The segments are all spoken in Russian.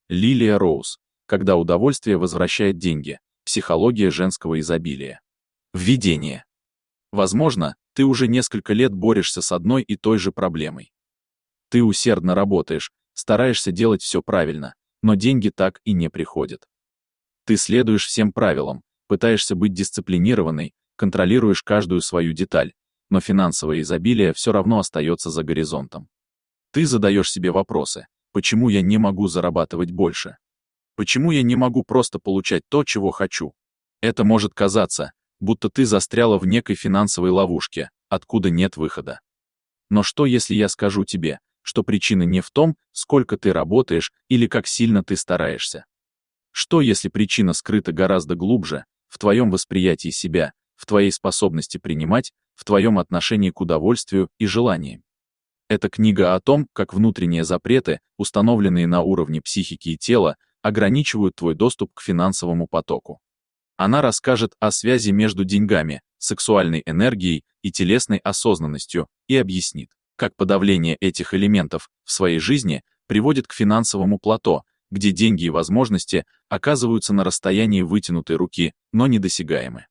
Лилия Роуз. Когда удовольствие возвращает деньги. Психология женского изобилия. Введение. Возможно, ты уже несколько лет борешься с одной и той же проблемой. Ты усердно работаешь, стараешься делать все правильно, но деньги так и не приходят. Ты следуешь всем правилам, пытаешься быть дисциплинированной, контролируешь каждую свою деталь, но финансовое изобилие все равно остается за горизонтом. Ты задаешь себе вопросы: почему я не могу зарабатывать больше? Почему я не могу просто получать то, чего хочу? Это может казаться, будто ты застряла в некой финансовой ловушке, откуда нет выхода. Но что, если я скажу тебе, что причина не в том, сколько ты работаешь или как сильно ты стараешься? Что, если причина скрыта гораздо глубже, в твоем восприятии себя, в твоей способности принимать, в твоем отношении к удовольствию и желаниям? Это книга о том, как внутренние запреты, установленные на уровне психики и тела, ограничивают твой доступ к финансовому потоку. Она расскажет о связи между деньгами, сексуальной энергией и телесной осознанностью и объяснит, как подавление этих элементов в своей жизни приводит к финансовому плато, где деньги и возможности оказываются на расстоянии вытянутой руки, но недосягаемы.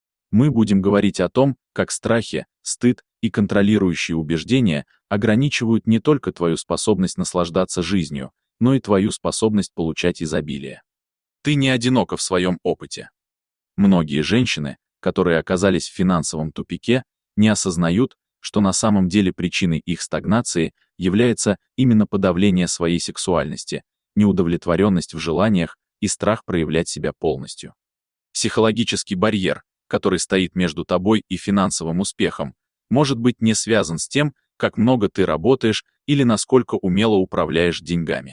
Мы будем говорить о том, как страхи, стыд и контролирующие убеждения ограничивают не только твою способность наслаждаться жизнью, но и твою способность получать изобилие. Ты не одинока в своем опыте. Многие женщины, которые оказались в финансовом тупике, не осознают, что на самом деле причиной их стагнации является именно подавление своей сексуальности, неудовлетворенность в желаниях и страх проявлять себя полностью. Психологический барьер, который стоит между тобой и финансовым успехом, может быть не связан с тем, как много ты работаешь или насколько умело управляешь деньгами.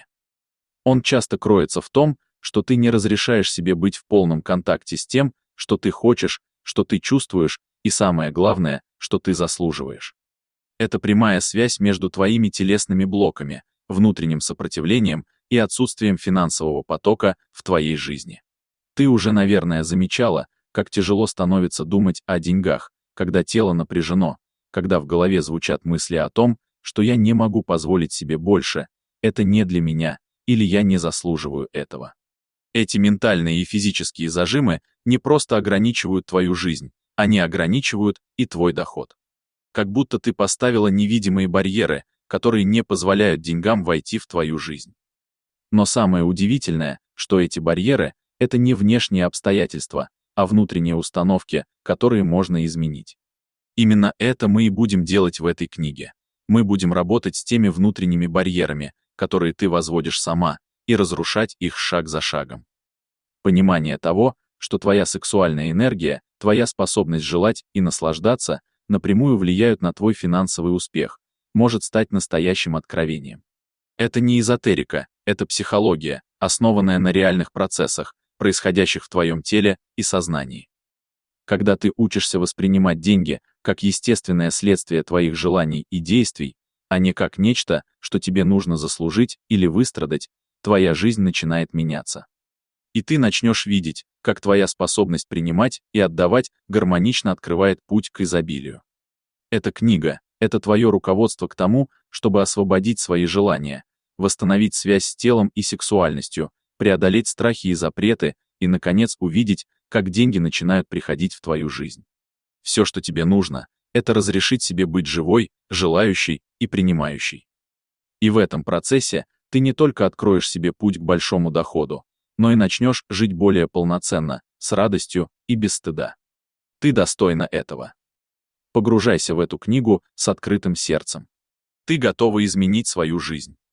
Он часто кроется в том, что ты не разрешаешь себе быть в полном контакте с тем, что ты хочешь, что ты чувствуешь, и самое главное, что ты заслуживаешь. Это прямая связь между твоими телесными блоками, внутренним сопротивлением и отсутствием финансового потока в твоей жизни. Ты уже, наверное, замечала, как тяжело становится думать о деньгах, когда тело напряжено, когда в голове звучат мысли о том, что я не могу позволить себе больше, это не для меня, или я не заслуживаю этого. Эти ментальные и физические зажимы не просто ограничивают твою жизнь, они ограничивают и твой доход. Как будто ты поставила невидимые барьеры, которые не позволяют деньгам войти в твою жизнь. Но самое удивительное, что эти барьеры — это не внешние обстоятельства, а внутренние установки, которые можно изменить. Именно это мы и будем делать в этой книге. Мы будем работать с теми внутренними барьерами, которые ты возводишь сама, и разрушать их шаг за шагом. Понимание того, что твоя сексуальная энергия, твоя способность желать и наслаждаться напрямую влияют на твой финансовый успех, может стать настоящим откровением. Это не эзотерика, это психология, основанная на реальных процессах, происходящих в твоем теле и сознании. Когда ты учишься воспринимать деньги как естественное следствие твоих желаний и действий, а не как нечто, что тебе нужно заслужить или выстрадать, твоя жизнь начинает меняться. И ты начнешь видеть, как твоя способность принимать и отдавать гармонично открывает путь к изобилию. Эта книга — это твое руководство к тому, чтобы освободить свои желания, восстановить связь с телом и сексуальностью, преодолеть страхи и запреты и, наконец, увидеть, как деньги начинают приходить в твою жизнь. Все, что тебе нужно, это разрешить себе быть живой, желающей и принимающей. И в этом процессе ты не только откроешь себе путь к большому доходу, но и начнешь жить более полноценно, с радостью и без стыда. Ты достойна этого. Погружайся в эту книгу с открытым сердцем. Ты готова изменить свою жизнь.